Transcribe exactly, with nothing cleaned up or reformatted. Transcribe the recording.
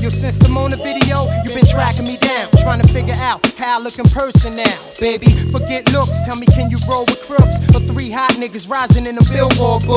Yo, since the Mona video, you been tracking me down, trying to figure out how I look in person now. Baby, forget looks, tell me, can you roll with crooks? Or three hot niggas rising in the Billboard book?